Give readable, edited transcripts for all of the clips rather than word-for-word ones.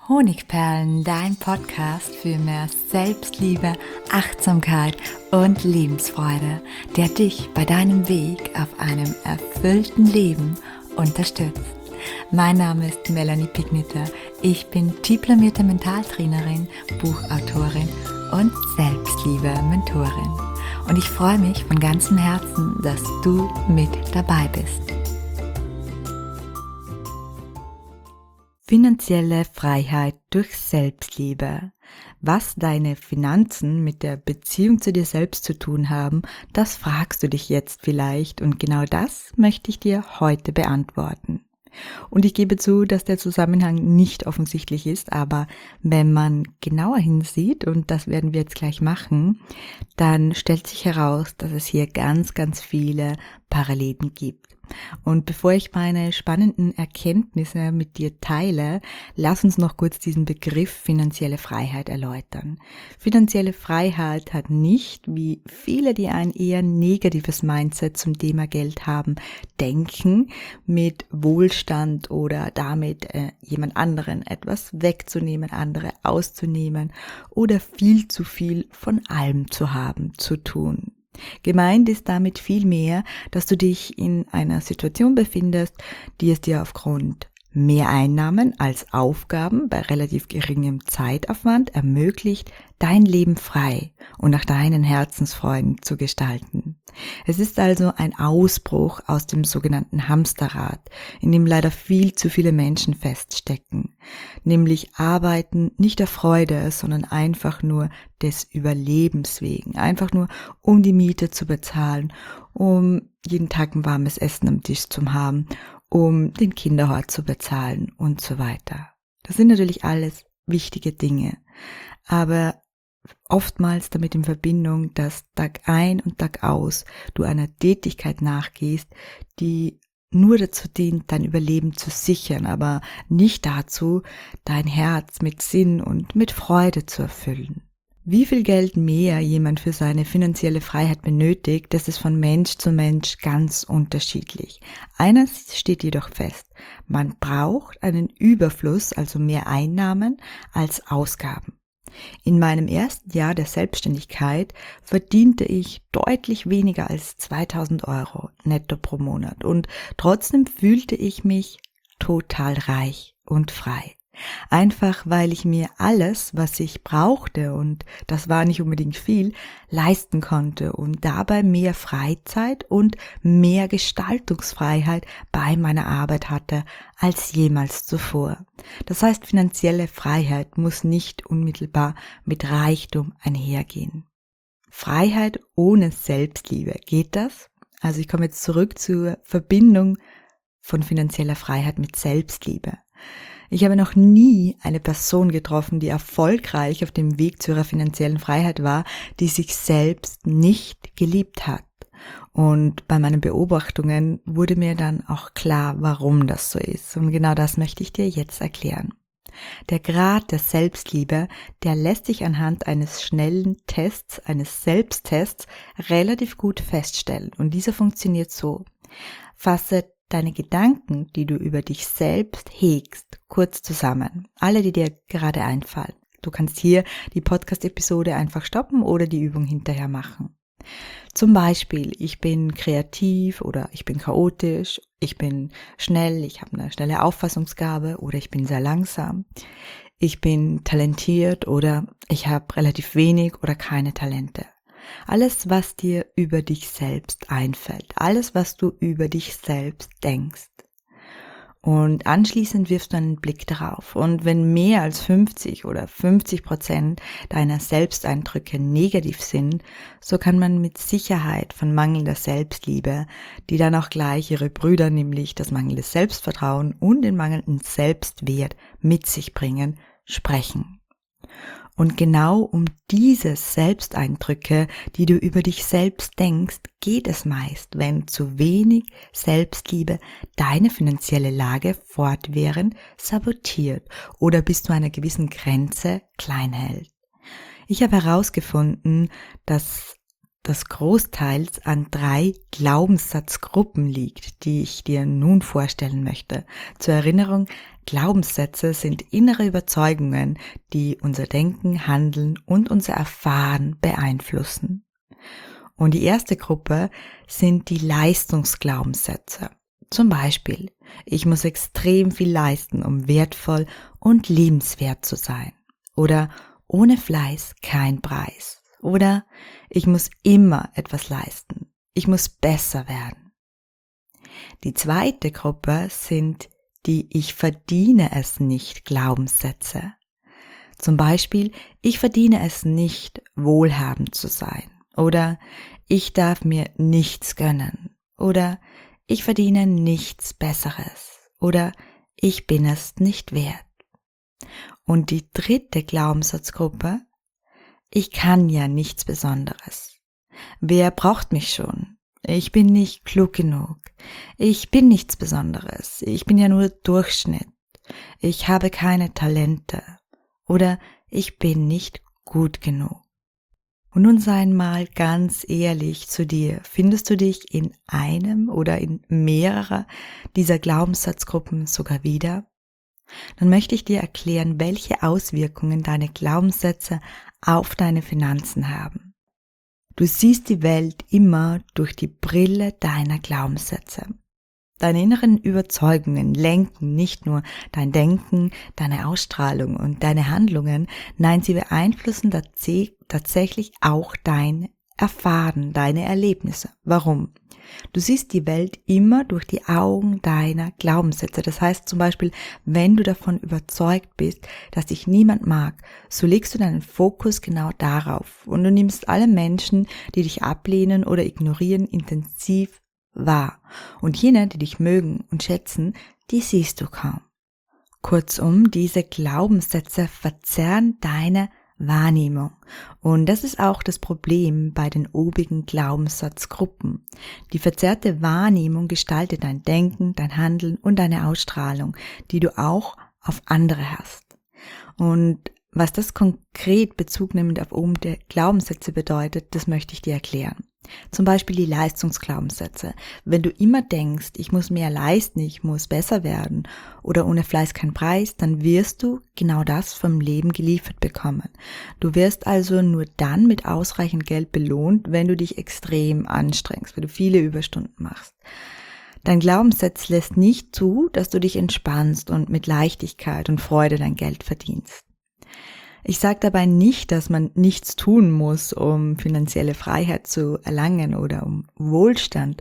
Honigperlen, dein Podcast für mehr Selbstliebe, Achtsamkeit und Lebensfreude, der dich bei deinem Weg auf einem erfüllten Leben unterstützt. Mein Name ist Melanie Pigniter. Ich bin diplomierte Mentaltrainerin, Buchautorin und Selbstliebe-Mentorin. Und ich freue mich von ganzem Herzen, dass du mit dabei bist. Finanzielle Freiheit durch Selbstliebe. Was deine Finanzen mit der Beziehung zu dir selbst zu tun haben, das fragst du dich jetzt vielleicht und genau das möchte ich dir heute beantworten. Und ich gebe zu, dass der Zusammenhang nicht offensichtlich ist, aber wenn man genauer hinsieht, und das werden wir jetzt gleich machen, dann stellt sich heraus, dass es hier ganz, ganz viele Parallelen gibt. Und bevor ich meine spannenden Erkenntnisse mit dir teile, lass uns noch kurz diesen Begriff finanzielle Freiheit erläutern. Finanzielle Freiheit hat nicht, wie viele, die ein eher negatives Mindset zum Thema Geld haben, denken, mit Wohlstand oder damit jemand anderen etwas wegzunehmen, andere auszunehmen oder viel zu viel von allem zu haben, zu tun. Gemeint ist damit vielmehr, dass du dich in einer Situation befindest, die es dir aufgrund mehr Einnahmen als Aufgaben bei relativ geringem Zeitaufwand ermöglicht, dein Leben frei und nach deinen Herzensfreuden zu gestalten. Es ist also ein Ausbruch aus dem sogenannten Hamsterrad, in dem leider viel zu viele Menschen feststecken, nämlich arbeiten nicht der Freude, sondern einfach nur des Überlebens wegen, einfach nur um die Miete zu bezahlen, um jeden Tag ein warmes Essen am Tisch zu haben, um den Kinderhort zu bezahlen und so weiter. Das sind natürlich alles wichtige Dinge, aber oftmals damit in Verbindung, dass Tag ein und Tag aus du einer Tätigkeit nachgehst, die nur dazu dient, dein Überleben zu sichern, aber nicht dazu, dein Herz mit Sinn und mit Freude zu erfüllen. Wie viel Geld mehr jemand für seine finanzielle Freiheit benötigt, das ist von Mensch zu Mensch ganz unterschiedlich. Eines steht jedoch fest: Man braucht einen Überfluss, also mehr Einnahmen als Ausgaben. In meinem ersten Jahr der Selbstständigkeit verdiente ich deutlich weniger als 2.000 Euro netto pro Monat und trotzdem fühlte ich mich total reich und frei. Einfach weil ich mir alles, was ich brauchte, und das war nicht unbedingt viel, leisten konnte und dabei mehr Freizeit und mehr Gestaltungsfreiheit bei meiner Arbeit hatte als jemals zuvor. Das heißt, finanzielle Freiheit muss nicht unmittelbar mit Reichtum einhergehen. Freiheit ohne Selbstliebe, geht das? Also ich komme jetzt zurück zur Verbindung von finanzieller Freiheit mit Selbstliebe. Ich habe noch nie eine Person getroffen, die erfolgreich auf dem Weg zu ihrer finanziellen Freiheit war, die sich selbst nicht geliebt hat. Und bei meinen Beobachtungen wurde mir dann auch klar, warum das so ist. Und genau das möchte ich dir jetzt erklären. Der Grad der Selbstliebe, der lässt sich anhand eines schnellen Tests, eines Selbsttests, relativ gut feststellen. Und dieser funktioniert so: Fasse deine Gedanken, die du über dich selbst hegst, kurz zusammen. Alle, die dir gerade einfallen. Du kannst hier die Podcast-Episode einfach stoppen oder die Übung hinterher machen. Zum Beispiel, ich bin kreativ oder ich bin chaotisch, ich bin schnell, ich habe eine schnelle Auffassungsgabe oder ich bin sehr langsam. Ich bin talentiert oder ich habe relativ wenig oder keine Talente. Alles, was dir über dich selbst einfällt, alles, was du über dich selbst denkst. Und anschließend wirfst du einen Blick darauf. Und wenn mehr als 50 oder 50% deiner Selbsteindrücke negativ sind, so kann man mit Sicherheit von mangelnder Selbstliebe, die dann auch gleich ihre Brüder, nämlich das mangelnde Selbstvertrauen und den mangelnden Selbstwert mit sich bringen, sprechen. Und genau um diese Selbsteindrücke, die du über dich selbst denkst, geht es meist, wenn zu wenig Selbstliebe deine finanzielle Lage fortwährend sabotiert oder bis zu einer gewissen Grenze klein hält. Ich habe herausgefunden, dass das großteils an 3 Glaubenssatzgruppen liegt, die ich dir nun vorstellen möchte. Zur Erinnerung, Glaubenssätze sind innere Überzeugungen, die unser Denken, Handeln und unser Erfahren beeinflussen. Und die erste Gruppe sind die Leistungsglaubenssätze. Zum Beispiel, ich muss extrem viel leisten, um wertvoll und liebenswert zu sein. Oder ohne Fleiß kein Preis. Oder ich muss immer etwas leisten. Ich muss besser werden. Die zweite Gruppe sind die Ich verdiene es nicht Glaubenssätze. Zum Beispiel, ich verdiene es nicht, wohlhabend zu sein. Oder ich darf mir nichts gönnen. Oder ich verdiene nichts Besseres. Oder ich bin es nicht wert. Und die dritte Glaubenssatzgruppe, ich kann ja nichts Besonderes. Wer braucht mich schon? Ich bin nicht klug genug. Ich bin nichts Besonderes. Ich bin ja nur Durchschnitt. Ich habe keine Talente. Oder ich bin nicht gut genug. Und nun sei einmal ganz ehrlich zu dir. Findest du dich in einem oder in mehrerer dieser Glaubenssatzgruppen sogar wieder? Dann möchte ich dir erklären, welche Auswirkungen deine Glaubenssätze auf deine Finanzen haben. Du siehst die Welt immer durch die Brille deiner Glaubenssätze. Deine inneren Überzeugungen lenken nicht nur dein Denken, deine Ausstrahlung und deine Handlungen, nein, sie beeinflussen tatsächlich auch dein Erfahren, deine Erlebnisse. Warum? Du siehst die Welt immer durch die Augen deiner Glaubenssätze. Das heißt zum Beispiel, wenn du davon überzeugt bist, dass dich niemand mag, so legst du deinen Fokus genau darauf und du nimmst alle Menschen, die dich ablehnen oder ignorieren, intensiv wahr. Und jene, die dich mögen und schätzen, die siehst du kaum. Kurzum, diese Glaubenssätze verzerren deine Wahrnehmung. Und das ist auch das Problem bei den obigen Glaubenssatzgruppen. Die verzerrte Wahrnehmung gestaltet dein Denken, dein Handeln und deine Ausstrahlung, die du auch auf andere hast. Und was das konkret bezugnehmend auf obige Glaubenssätze bedeutet, das möchte ich dir erklären. Zum Beispiel die Leistungsglaubenssätze. Wenn du immer denkst, ich muss mehr leisten, ich muss besser werden oder ohne Fleiß kein Preis, dann wirst du genau das vom Leben geliefert bekommen. Du wirst also nur dann mit ausreichend Geld belohnt, wenn du dich extrem anstrengst, wenn du viele Überstunden machst. Dein Glaubenssatz lässt nicht zu, dass du dich entspannst und mit Leichtigkeit und Freude dein Geld verdienst. Ich sage dabei nicht, dass man nichts tun muss, um finanzielle Freiheit zu erlangen oder um Wohlstand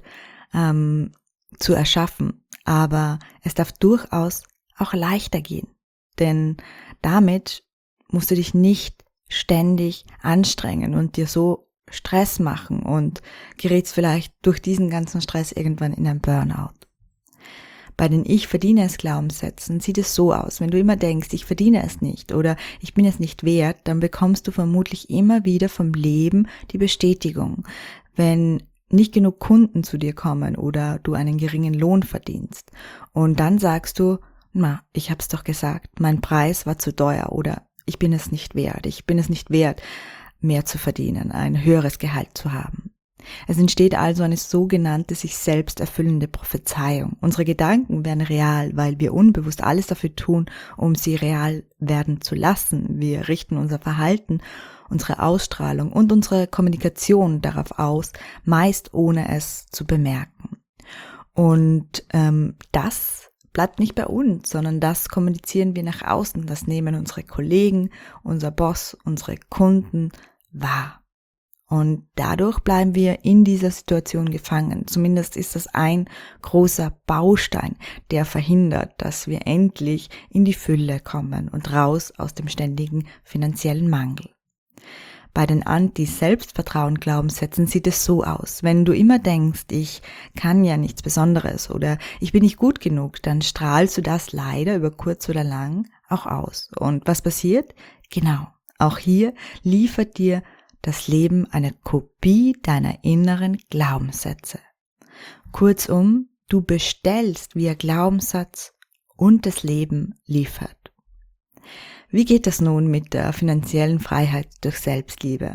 zu erschaffen, aber es darf durchaus auch leichter gehen, denn damit musst du dich nicht ständig anstrengen und dir so Stress machen und gerätst vielleicht durch diesen ganzen Stress irgendwann in ein Burnout. Bei den Ich verdiene es Glaubenssätzen sieht es so aus, wenn du immer denkst, ich verdiene es nicht oder ich bin es nicht wert, dann bekommst du vermutlich immer wieder vom Leben die Bestätigung. Wenn nicht genug Kunden zu dir kommen oder du einen geringen Lohn verdienst und dann sagst du, ich hab's doch gesagt, mein Preis war zu teuer oder ich bin es nicht wert, mehr zu verdienen, ein höheres Gehalt zu haben. Es entsteht also eine sogenannte sich selbst erfüllende Prophezeiung. Unsere Gedanken werden real, weil wir unbewusst alles dafür tun, um sie real werden zu lassen. Wir richten unser Verhalten, unsere Ausstrahlung und unsere Kommunikation darauf aus, meist ohne es zu bemerken. Und das bleibt nicht bei uns, sondern das kommunizieren wir nach außen. Das nehmen unsere Kollegen, unser Boss, unsere Kunden wahr. Und dadurch bleiben wir in dieser Situation gefangen. Zumindest ist das ein großer Baustein, der verhindert, dass wir endlich in die Fülle kommen und raus aus dem ständigen finanziellen Mangel. Bei den Anti-Selbstvertrauen-Glaubenssätzen sieht es so aus. Wenn du immer denkst, ich kann ja nichts Besonderes oder ich bin nicht gut genug, dann strahlst du das leider über kurz oder lang auch aus. Und was passiert? Genau, auch hier liefert dir das Leben eine Kopie deiner inneren Glaubenssätze. Kurzum, du bestellst, wie ein Glaubenssatz und das Leben liefert. Wie geht das nun mit der finanziellen Freiheit durch Selbstliebe?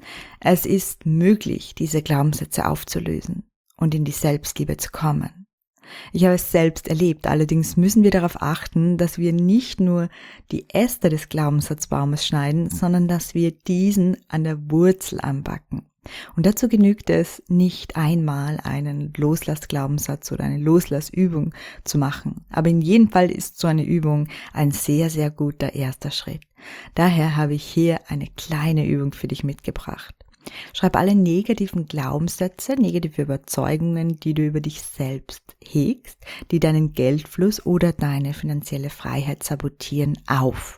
Es ist möglich, diese Glaubenssätze aufzulösen und in die Selbstliebe zu kommen. Ich habe es selbst erlebt, allerdings müssen wir darauf achten, dass wir nicht nur die Äste des Glaubenssatzbaumes schneiden, sondern dass wir diesen an der Wurzel anpacken. Und dazu genügt es nicht einmal einen Loslassglaubenssatz oder eine Loslassübung zu machen. Aber in jedem Fall ist so eine Übung ein sehr, sehr guter erster Schritt. Daher habe ich hier eine kleine Übung für dich mitgebracht. Schreib alle negativen Glaubenssätze, negative Überzeugungen, die du über dich selbst hegst, die deinen Geldfluss oder deine finanzielle Freiheit sabotieren, auf.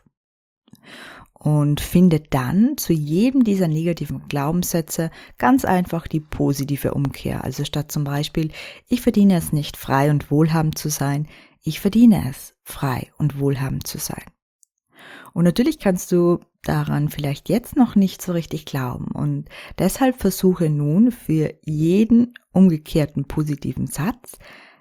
Und finde dann zu jedem dieser negativen Glaubenssätze ganz einfach die positive Umkehr. Also statt zum Beispiel, ich verdiene es nicht, frei und wohlhabend zu sein, ich verdiene es, frei und wohlhabend zu sein. Und natürlich kannst du daran vielleicht jetzt noch nicht so richtig glauben. Und deshalb versuche nun für jeden umgekehrten positiven Satz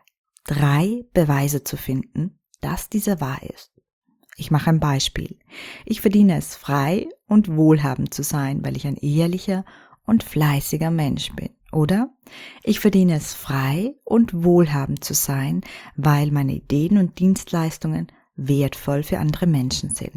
3 Beweise zu finden, dass dieser wahr ist. Ich mache ein Beispiel. Ich verdiene es, frei und wohlhabend zu sein, weil ich ein ehrlicher und fleißiger Mensch bin. Oder ich verdiene es, frei und wohlhabend zu sein, weil meine Ideen und Dienstleistungen wertvoll für andere Menschen sind.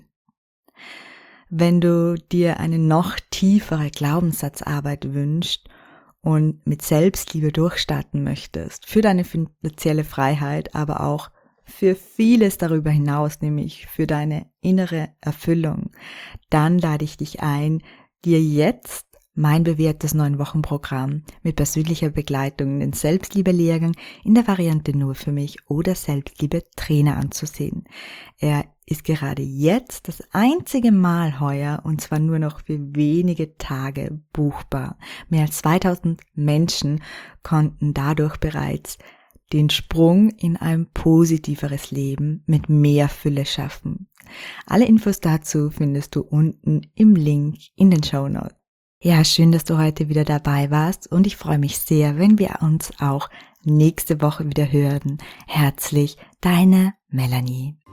Wenn du dir eine noch tiefere Glaubenssatzarbeit wünschst und mit Selbstliebe durchstarten möchtest, für deine finanzielle Freiheit, aber auch für vieles darüber hinaus, nämlich für deine innere Erfüllung, dann lade ich dich ein, dir jetzt mein bewährtes 9-Wochen-Programm mit persönlicher Begleitung in den Selbstliebe-Lehrgang in der Variante nur für mich oder Selbstliebe-Trainer anzusehen. Er ist gerade jetzt das einzige Mal heuer und zwar nur noch für wenige Tage buchbar. Mehr als 2000 Menschen konnten dadurch bereits den Sprung in ein positiveres Leben mit mehr Fülle schaffen. Alle Infos dazu findest du unten im Link in den Shownotes. Ja, schön, dass du heute wieder dabei warst und ich freue mich sehr, wenn wir uns auch nächste Woche wieder hören. Herzlich, deine Melanie.